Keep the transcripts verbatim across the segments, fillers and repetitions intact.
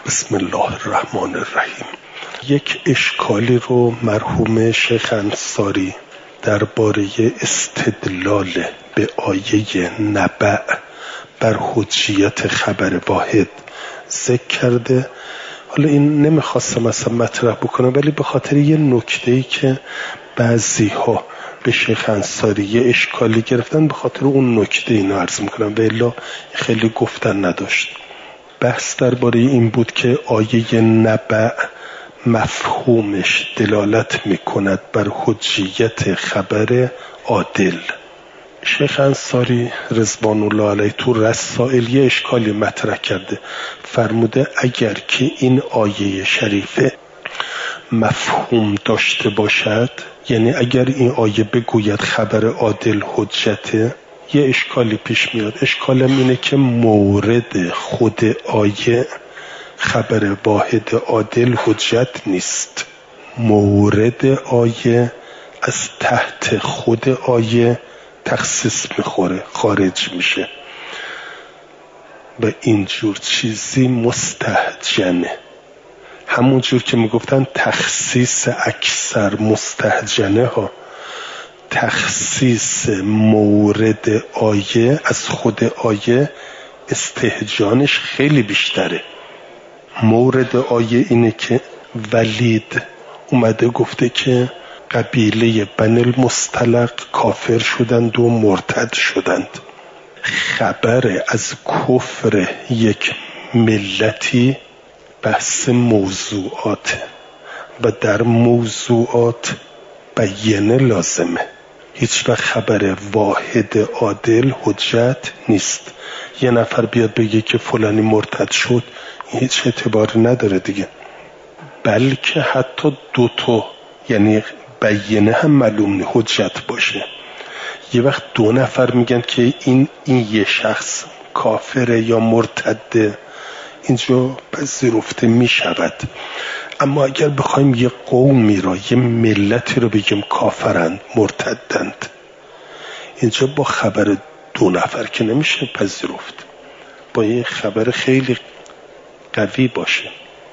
بسم الله الرحمن الرحیم. یک اشکالی رو مرحوم شیخ انصاری درباره استدلال به آیه نبأ بر حجیت خبر واحد ذکر کرده. حالا این نمیخواستم اصلا مطرح بکنم، ولی به خاطر یه نکته‌ای که بعضی ها به شیخ انصاری یه اشکالی گرفتن، به خاطر اون نکته اینو عرض میکنم و الا خیلی گفتن نداشت. بحث درباره این بود که آیه نبأ مفهومش دلالت میکند بر حجیت خبر عادل. شیخ انصاری رضوان الله علیه تو رسائل یه اشکالی مطرح کرده، فرموده اگر که این آیه شریفه مفهوم داشته باشد، یعنی اگر این آیه بگوید خبر عادل حجته، یه اشکالی پیش میاد. اشکالم اینه که مورد خود آیه خبر واحد عادل حجت نیست. مورد آیه از تحت خود آیه تخصیص میخوره، خارج میشه و اینجور چیزی مستهجنه. همون جور که میگفتن تخصیص اکثر مستهجنه ها، تخصیص مورد آیه از خود آیه استهجانش خیلی بیشتره. مورد آیه اینه که ولید اومده گفته که قبیله بنی المصطلق کافر شدند و مرتد شدند. خبر از کفر یک ملتی بحث موضوعات و در موضوعات بیانه لازمه. هیچ وقت خبر واحد عادل حجت نیست. یه نفر بیاد بگه که فلانی مرتد شد، هیچ اعتباری نداره دیگه. بلکه حتی دوتا، یعنی بیانه هم معلوم نه حجت باشه. یه وقت دو نفر میگن که این این یه شخص کافره یا مرتده، اینجا پذیرفته میشود. اما اگر بخوایم یه قومی را، یه ملتی رو بگیم کافرند، مرتدند، اینجا با خبر دو نفر که نمیشه پذیرفت، با یه خبر خیلی قوی باشه.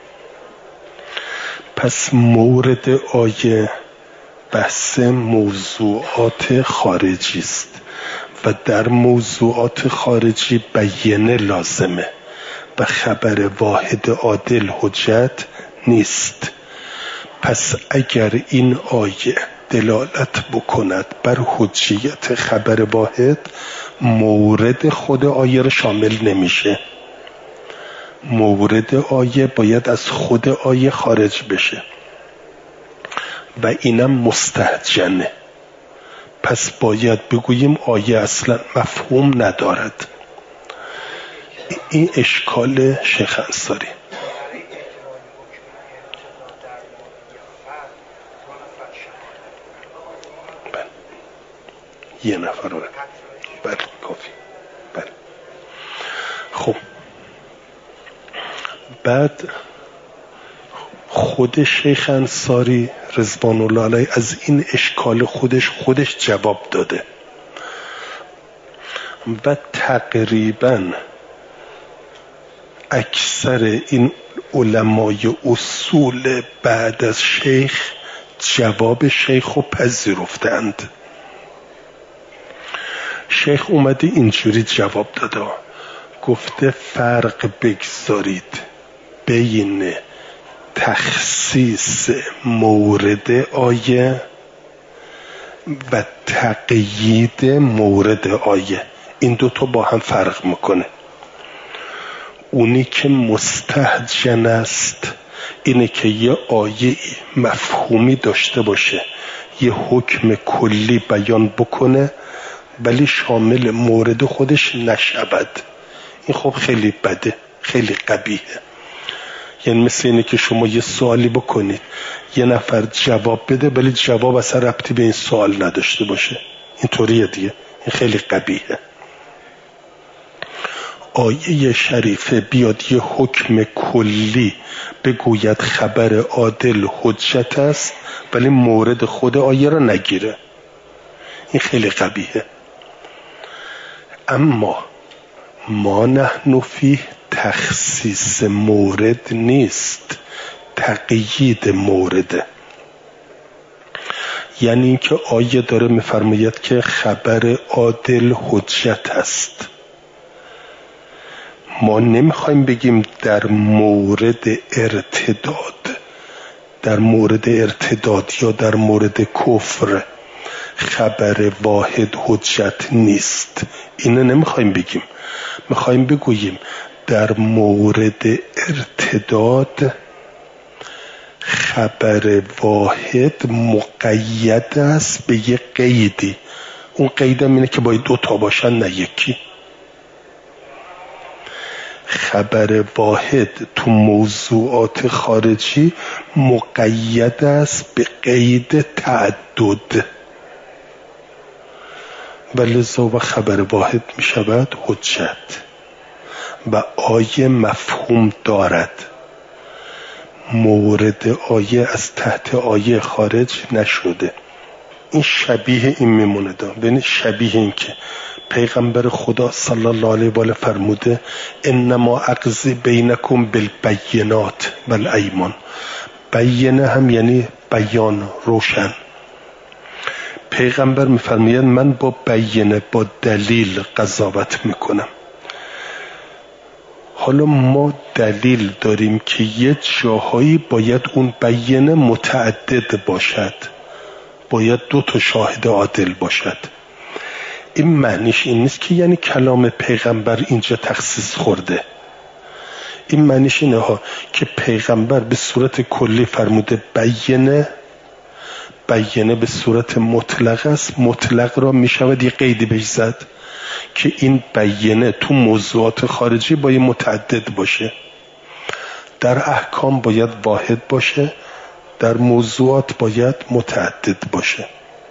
پس مورد آیه بحث موضوعات خارجی است و در موضوعات خارجی بیانه لازمه و خبر واحد عادل حجت نیست. پس اگر این آیه دلالت بکند بر حجیت خبر واحد، مورد خود آیه را شامل نمیشه. مورد آیه باید از خود آیه خارج بشه و اینم مستهجنه. پس باید بگوییم آیه اصلا مفهوم ندارد. این اشکال شیخ انصاری. بله. یه نفر رو بله کافی. بله. خب بعد خود شیخ انصاری رضوان الله علیه از این اشکال خودش خودش جواب داده و تقریباً اکثر این علمای اصول بعد از شیخ جواب شیخ رو پذیرفتند. شیخ اومده اینجوری جواب داده، گفته فرق بگذارید بین تخصیص مورد آیه و تقیید مورد آیه. این دوتا با هم فرق میکنه. اونی که مستهجن است اینه که یه آیه مفهومی داشته باشه، یه حکم کلی بیان بکنه ولی شامل مورد خودش نشود. این خب خیلی بده، خیلی قبیحه. یعنی مثل اینه که شما یه سوالی بکنید، یه نفر جواب بده ولی جواب اصلا ربطی به این سوال نداشته باشه. این طوریه دیگه. این خیلی قبیحه. آیه شریفه بیاد یه حکم کلی بگوید خبر عادل حجت است ولی مورد خود آیه را نگیره. این خیلی قبیحه. اما ما نحن فیه تخصیص مورد نیست، تقیید مورده. یعنی اینکه آیه داره میفرماید که خبر عادل حجت است. ما نمیخوایم بگیم در مورد ارتداد، در مورد ارتداد یا در مورد کفر خبر واحد حجت نیست، اینو نمیخوایم بگیم. میخوایم بگوییم در مورد ارتداد خبر واحد مقید است به یک قیدی. اون قیدم اینه که باید دو تا باشن نه یکی. خبر واحد تو موضوعات خارجی مقید است به قید تعدد، ولذا و خبر واحد می شود حجت و آیه مفهوم دارد. مورد آیه از تحت آیه خارج نشده. این شبیه این میمونه دا. ببین شبیه این که پیغمبر خدا صلی الله علیه و آله فرموده انما اقضی بینکم بالبینات والایمان. بینه هم یعنی بیان، روشن. پیغمبر میفرماید من با بینه، با دلیل قضاوت میکنم. حالا ما دلیل داریم که یه جاهایی باید اون بینه متعدد باشد، باید دو تا شاهد عادل باشد. این معنیش این نیست که یعنی کلام پیغمبر اینجا تخصیص خورده. این معنیش اینه ها که پیغمبر به صورت کلی فرموده بینه، بینه به صورت مطلق است، مطلق را می شود یه قیدی بهش زد که این بینه تو موضوعات خارجی باید متعدد باشه، در احکام باید واحد باشه، در موضوعات باید متعدد باشه.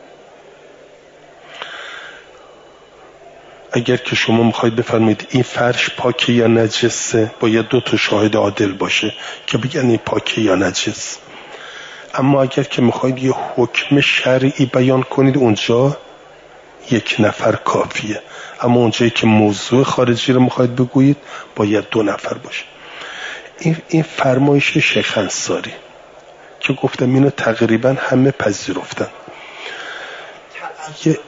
اگر که شما میخواید بفرمایید این فرش پاکه یا نجسه، باید دو تا شاهد عادل باشه که بگن این پاکه یا نجس. اما اگر که میخواید یه حکم شرعی بیان کنید، اونجا یک نفر کافیه. اما اونجایی که موضوع خارجی رو میخواید بگویید، باید دو نفر باشه. این این فرمایش شیخ انصاری که گفتم اینو تقریبا همه پذیرفتن. یه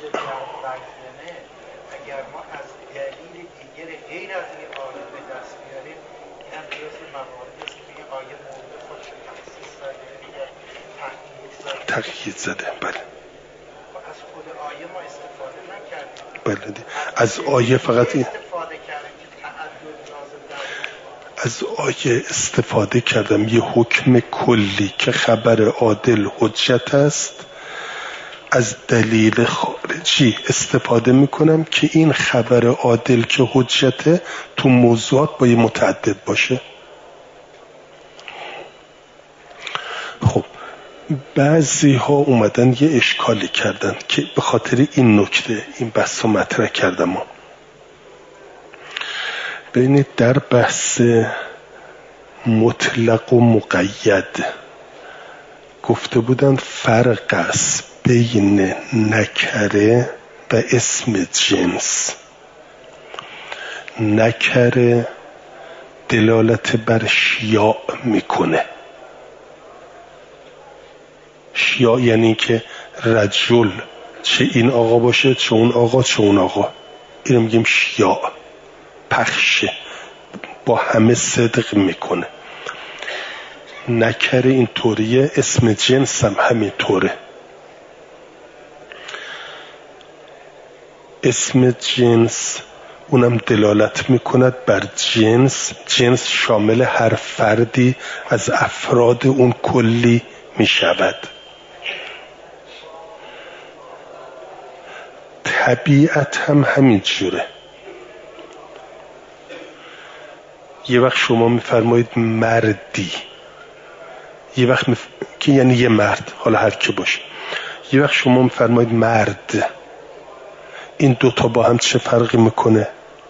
تقیید زده. بله از خود آیه ما استفاده نکردیم. بله از آیه فقط این استفاده کردیم که تعدد نازل از آیه استفاده کردم، یه حکم کلی که خبر عادل حجت است، از دلیل خارجی استفاده میکنم که این خبر عادل که حجته تو موضوعات باید متعدد باشه. خب بعضی ها اومدن یه اشکالی کردن که به خاطر این نکته این بحث رو مطرح کردم. ها ببینید در بحث مطلق و مقید گفته بودن فرق است بین نکره و اسم جنس. نکره دلالت بر شیاع میکنه. شیاع یعنی که رجل، چه این آقا باشه چه اون آقا چه اون آقا، اینو میگیم شیاع، پخشه، با همه صدق میکنه. نکره این طوریه، اسم جنس هم همین طوره. اسم جنس اونم دلالت میکند بر جنس. جنس شامل هر فردی از افراد اون کلی میشود. طبیعت هم همین جوره. یه وقت شما میفرمایید مردی، یه وقت مف... که یعنی یه مرد، حالا هر کی باشه. یه وقت شما میفرمایید مرد، این دوتا با هم چه فرقی میکنه؟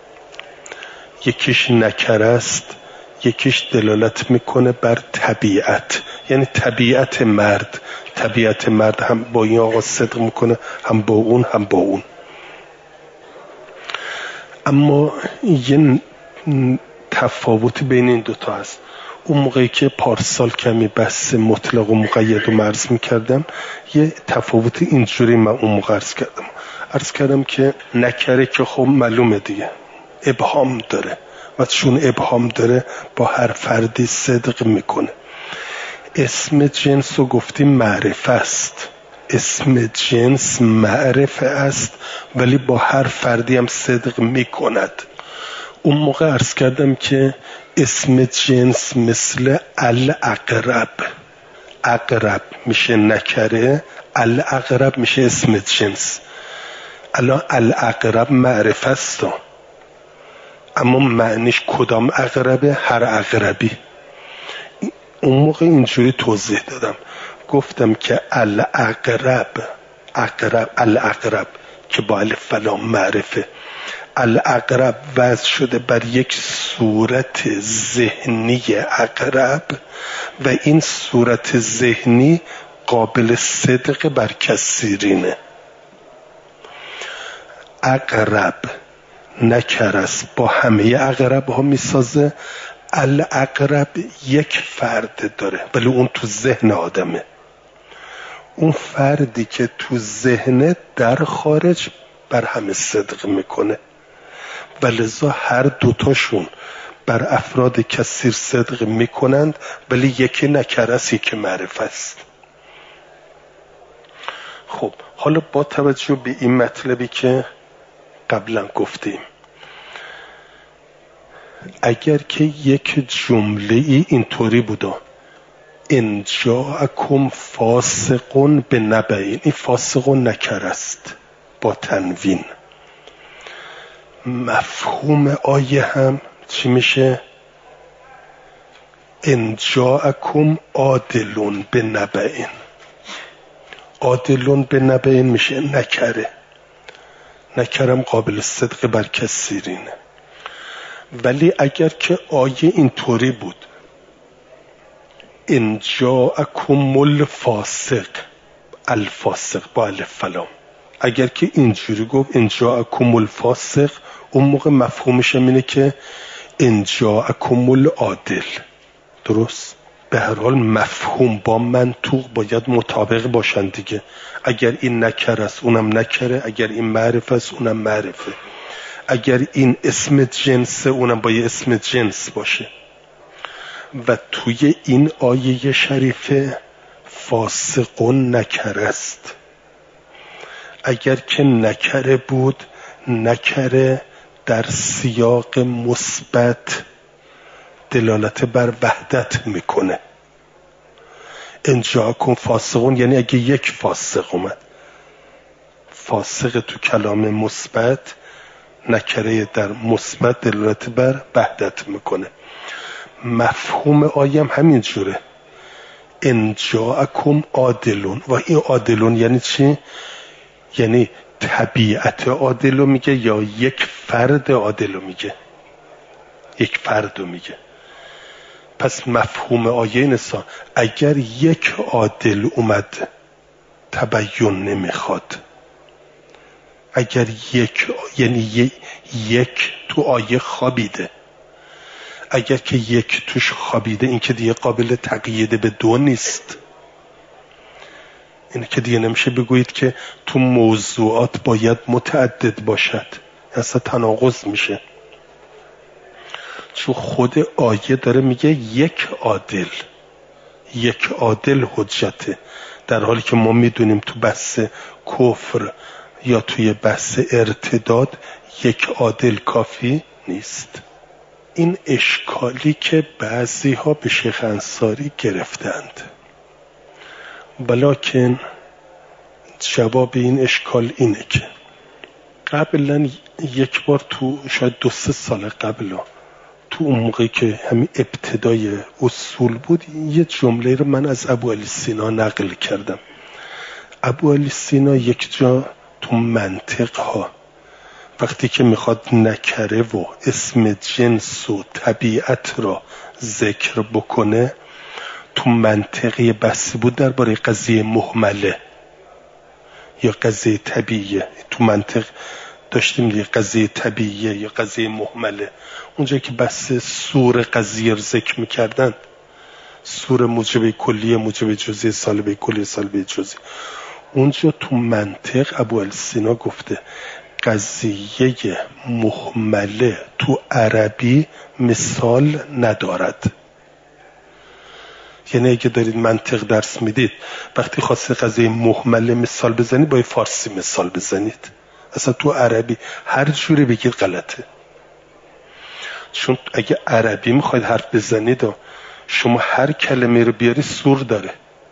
یکیش نکره است، یکیش دلالت میکنه بر طبیعت، یعنی طبیعت مرد. طبیعت مرد هم با این آقا صدق میکنه، هم با اون هم با اون. اما یه تفاوتی بین این دوتا هست. اون موقعی که پارسال کمی بحث مطلق و مقید رو عرض میکردم یه تفاوت اینجوری من اون موقع عرض کردم عرض کردم که نکره که خب معلومه دیگه ابهام داره و چون ابهام داره با هر فردی صدق میکنه. اسم جنس رو گفتیم معرفه است، اسم جنس معرفه است ولی با هر فردی هم صدق میکند. اون موقع عرض کردم که اسم جنس مثل الاقرب، اقرب میشه نکره، الاقرب میشه اسم جنس. الان الاقرب معرفه است اما معنیش کدام اقربه؟ هر اقربی. اون موقع اینجوری توضیح دادم گفتم که الاقرب، اقرب الاقرب که با الف و لام معرفه، الاقرب وضع شده بر یک صورت ذهنی اقرب و این صورت ذهنی قابل صدق بر کثیرینه. اقرب نکر است با همه اقرب ها میسازه. الاقرب یک فرد داره ولی اون تو ذهن آدمه. اون فردی که تو ذهن در خارج بر همه صدق میکنه و لذا هر دوتاشون بر افراد کثیر صدق میکنند ولی یکی نکر است یکی معرفه است. خب حالا با توجه به این مطلبی که قبلا گفتیم، اگر که یک جمله ای اینطوری بوده ان جاءکم فاسقون بنبأ، این فاسقون نکر است با تنوین، مفهوم آیه هم چی میشه؟ ان جاءکم عادلون بنبأ، عادلون بنبأ میشه نکره، نکرم قابل صدق بر کثیرینه. ولی اگر که آیه اینطوری بود ان جاءکم الفاسق، الفاسق با الف و لام، اگر که اینجوری گفت ان جاءکم الفاسق، اون موقع مفهومش اینه که ان جاءکم العادل. درست؟ به هر حال مفهوم با منطوق باید مطابق باشن دیگه. اگر این نکر است اونم نکره، اگر این معرفه است اونم معرفه، اگر این اسم جنس اونم باید اسم جنس باشه. و توی این آیه شریفه فاسقون نکر است. اگر که نکره بود، نکره در سیاق مثبت دلالت بر وحدت میکنه. ان جاءکم فاسقون یعنی اگه یک فاسق اومد، فاسق تو کلام مثبت، نکره در مثبت دلالت بر وحدت میکنه. مفهوم آیم همین جوره، ان جاءکم عادلون. و این عادلون یعنی چی؟ یعنی طبیعت عادلو میگه یا یک فرد عادلو میگه؟ یک فردو میگه. پس مفهوم آیه نسا اگر یک عادل اومد تبیین نمیخواد. اگر یک یعنی یک تو آیه خوابیده، اگر که یک توش خوابیده این که دیگه قابل تقیید به دو نیست. این که دیگه نمیشه بگویید که تو موضوعات باید متعدد باشد، اصلا تناقض میشه. چون خود آیه داره میگه یک عادل، یک عادل حجته، در حالی که ما میدونیم تو بحث کفر یا توی بحث ارتداد یک عادل کافی نیست. این اشکالی که بعضی ها به شیخ انصاری گرفتند، ولیکن جواب این اشکال اینه که قبلا یک بار تو شاید دو سه سال قبل تو اون موقعی که همین ابتدای اصول بود یه جمله رو من از ابو علی سینا نقل کردم. ابو علی سینا یک جا تو منطق ها وقتی که میخواد نکره و اسم جنس و طبیعت را ذکر بکنه، تو منطقی بحثی بود درباره قضیه مهمله یا قضیه طبیعیه. تو منطق داشتیم دیگه، قضیه طبیعیه یا قضیه مهمله. اونجا که بحث سور قضیه رو ذکر میکردن، سور موجب کلیه موجب جزئی سالبه کلیه سالبه جزئی، اونجا تو منطق ابوالسینا گفته قضیه مهمله تو عربی مثال ندارد. یعنی اگه دارید منطق درس میدید وقتی خواسته قضیه مهمله مثال بزنید باید فارسی مثال بزنید، اصلا تو عربی هر جوری بگید غلطه. چون اگه عربی میخواید حرف بزنید شما هر کلمه رو بیاری سور داره.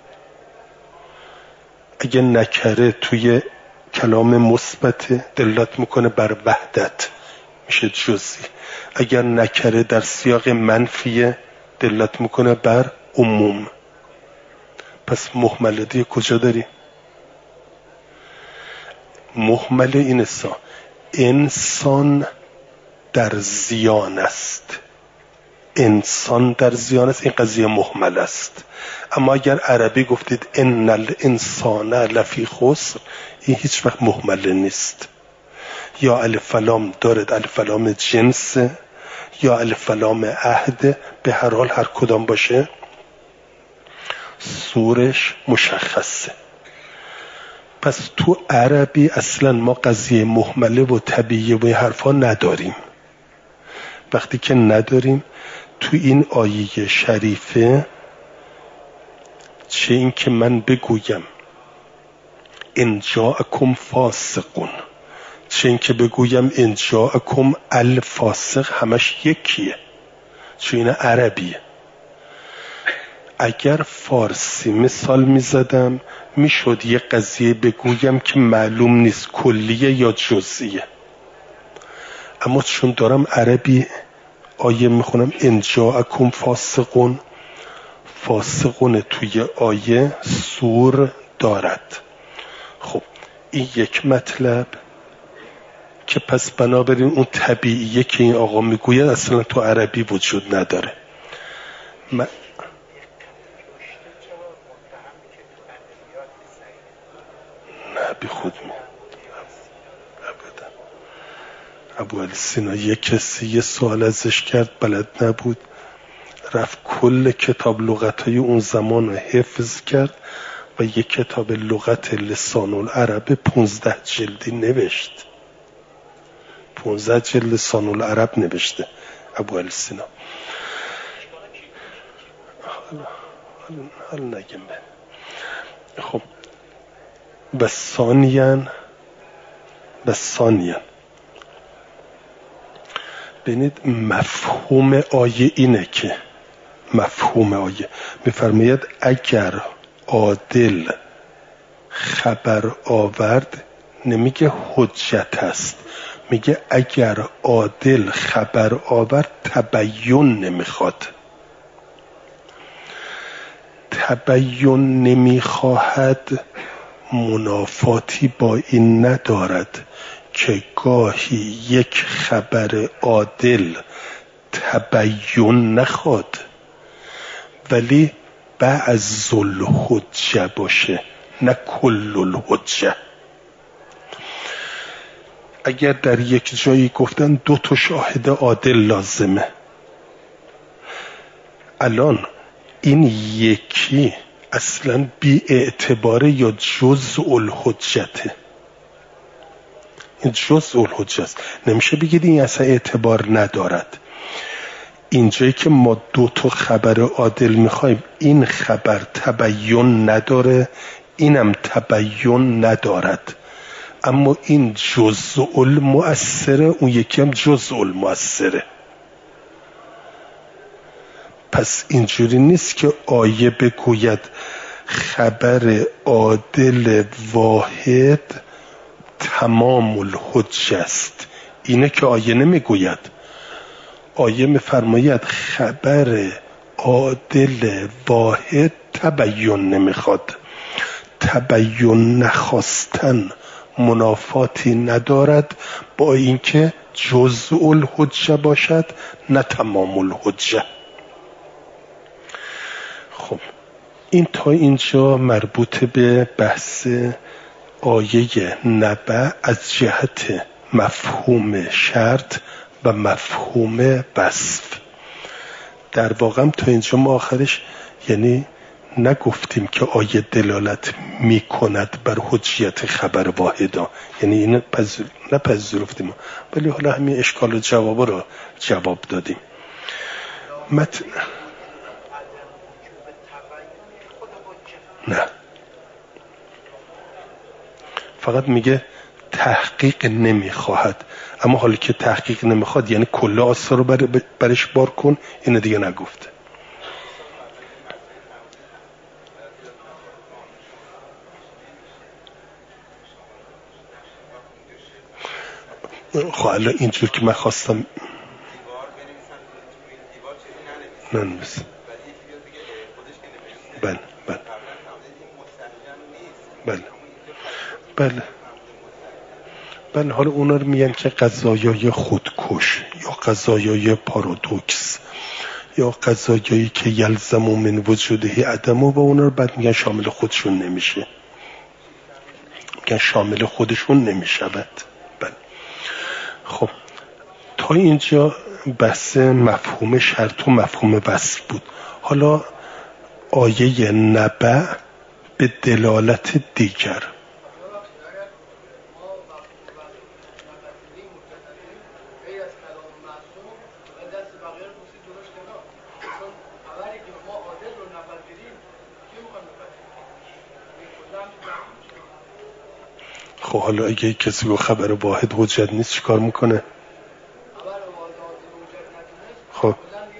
اگه نکره توی کلام مثبت دلالت میکنه بر وحدت میشه جزئی، اگر نکره در سیاق منفیه دلالت میکنه بر عموم. پس مهمله دیگه کجا داری؟ مهمله این اسا انسان در زیان است، انسان در زیان است، این قضیه مهمل است. اما اگر عربی گفتید ان الانسان لفی خسر، این هیچ وقت مهمل نیست. یا الف لام دارد، الف لام جنس یا الف لام عهد، به هر حال هر کدام باشه سورش مشخصه. پس تو عربی اصلا ما قضیه مهمله و طبیعیه و این حرفا نداریم. وقتی که نداریم تو این آیه شریفه، چه این که من بگویم ان جاءکم فاسقون، چه این که بگویم ان جاءکم الفاسق، همش یکیه، چون این عربیه. اگر فارسی مثال میزدم میشد یه قضیه بگویم که معلوم نیست کلیه یا جزئیه، اما چون دارم عربی آیه میخونم ان جاءکم فاسقون، فاسقون توی آیه سور دارد. خب این یک مطلب که پس بنابراین اون طبیعیه که این آقا میگوید اصلا تو عربی وجود نداره. من نه بی خود می ابوالسینا یک کسی یه سوال ازش کرد بلد نبود، رفت کل کتاب لغت‌های اون زمان رو حفظ کرد و یک کتاب لغت لسان العرب پونزده جلدی نوشت. پونزده جلد لسان العرب نوشته ابوالسینا. حالا نگیم به خب و ثانیاً و ثانیاً ببینید مفهوم آیه اینه که مفهوم آیه میفرماید اگر عادل خبر آورد، نمیگه حجت است، میگه اگر عادل خبر آورد تبیین نمیخواد. تبیین نمیخواهد منافاتی با این ندارد که گاهی یک خبر عادل تبیین نخواد ولی بعض الحجه باشه نه کل الحجه. اگر در یک جایی گفتن دو تا شاهد عادل لازمه، الان این یکی اصلا بی اعتباره یا جزء الحجته؟ این جزء الحجه است، نمیشه بگید این اصلا اعتبار ندارد. اینجایی که ما دو تا خبر عادل میخوایم، این خبر تبیین نداره اینم تبیین ندارد، اما این جزء المؤثره اون یکی هم جزء المؤثره. پس اینجوری نیست که آیه بگوید خبر عادل واحد تمام الحجه است، اینه که آیه نمیگوید. آیه میفرماید خبر عادل واحد تبیین نمیخواد. تبیین نخواستن منافاتی ندارد با اینکه جزء الحجه باشد نه تمام الحجه. خب این تا اینجا مربوط به بحث آیه نبأ از جهت مفهوم شرط و مفهوم وصف. در واقع تا اینجا ما آخرش یعنی نگفتیم که آیه دلالت می کند بر حجیت خبر واحدا، یعنی این پذیر... نپذیرفتیم، ولی حالا همین اشکال و جواب رو جواب دادیم. مت... نه، فقط میگه تحقیق نمیخواهد، اما حالا که تحقیق نمیخواد یعنی کل آثار رو بر... برش بار کن، اینو دیگه نگفته. خب الان اینجور که من خواستم ننویسم. بله بله بله بله بله حالا اونا رو میگن که قضایای خودکش یا قضایای پارادوکس یا قضایایی که یلزم من وجوده عدم، و اونا رو بعد میگن شامل خودشون نمیشه، میگن شامل خودشون نمیشود. بله خب تا اینجا بحث مفهوم شرط و مفهوم وصف بود. حالا آیه نبع به دلالت دیگر. خب حالا اگه کسی رو خبر واحد حجت نیست چیکار میکنه؟ خب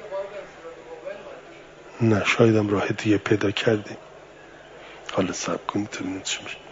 نه، شایدم راه دیگه پیدا کردیم. حالا صبر کنید تا ببینید چی میشه.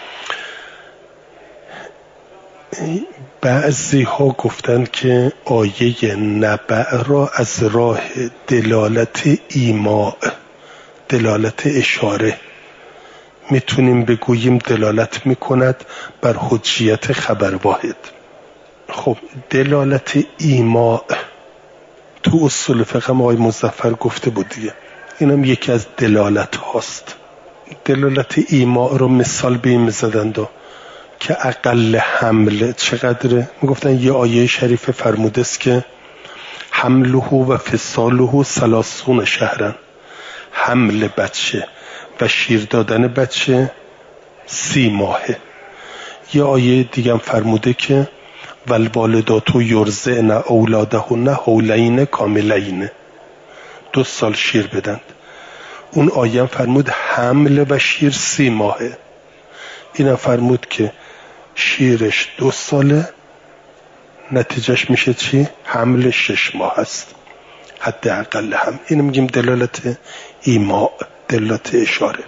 بعضی ها گفتن که آیه نبع را از راه دلالت ایماء، دلالت اشاره میتونیم بگوییم دلالت میکند بر حجیت خبر واحد. خب دلالت ایماء تو اصول فقه آقای مظفر گفته بود دیگه، اینم یکی از دلالت هاست. دلالت ایماء رو مثال به این میزدند که اقل حمل چقدره. میگفتن یه آیه شریف فرموده است که حمله و فصاله ثلاثون شهرن، حمل بچه و شیر دادن بچه سی ماهه. یه آیه دیگه هم فرموده که والوالدات یرضعن اولادهن حولین کاملین، دو سال شیر بدند. اون آیه هم فرمود حمل و شیر سی ماهه. این هم فرمود که شیرش دو ساله، نتیجهش میشه چی؟ حمل شش ماه است، حد اقل هم. اینو میگیم دلالت ایماء، دلالت اشاره.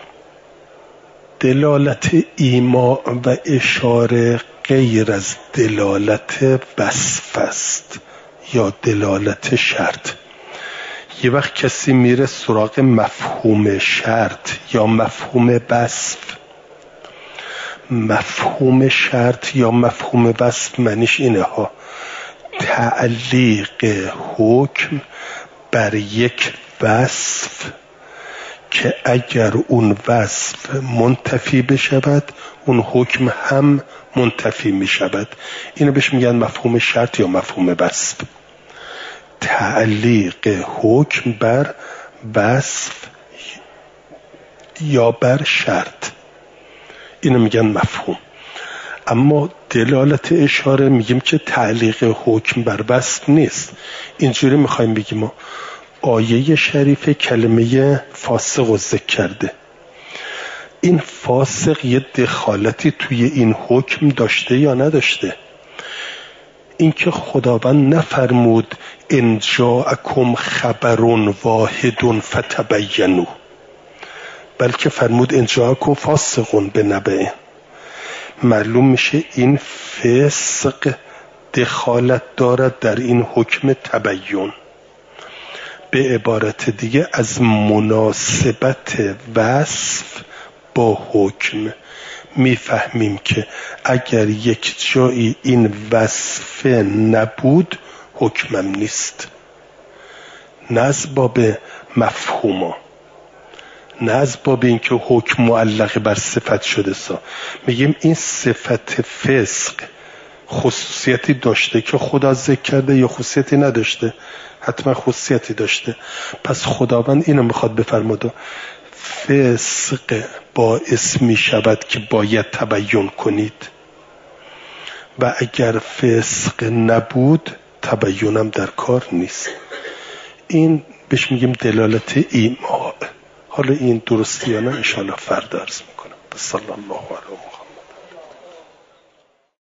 دلالت ایماء و اشاره غیر از دلالت وصف است یا دلالت شرط. یه وقت کسی میره سراغ مفهوم شرط یا مفهوم وصف، مفهوم شرط یا مفهوم وصف معنیش اینه ها: تعلیق حکم بر یک وصف که اگر اون وصف منتفی بشود اون حکم هم منتفی می شود. اینو بهش میگن مفهوم شرط یا مفهوم وصف. تعلیق حکم بر وصف یا بر شرط، اینو میگن مفهوم. اما دلالت اشاره میگیم که تعلیق حکم بر وصف نیست. اینجوری میخوایم بگیم ما آیه شریف کلمه فاسق رو ذکر کرده، این فاسق یه دخالتی توی این حکم داشته یا نداشته؟ اینکه خداوند نفرمود ان جاءکم خبر واحد فتبینوا، بلکه فرمود ان جاءکم فاسق بنبأ. معلوم میشه این فسق دخالت دارد در این حکم تبیین. به عبارت دیگه از مناسبت وصف با حکم میفهمیم که اگر یک جایی این وصف نبود حکمم نیست. نه از باب مفهوما، نه از باب این که حکم معلق بر صفت شده سا. میگیم این صفت فسق خصوصیتی داشته که خدا ذکر کرده یا خصوصیتی نداشته؟ حتما خصوصیتی داشته. پس خداوند اینو میخواد بفرماده فسق باعث میشود که باید تبیین کنید و اگر فسق نبود تبیینم در کار نیست. این بهش میگیم دلالت ایما. حالا این درستی یا نه انشاءالله فردا عرض میکنم. صلی الله علیه و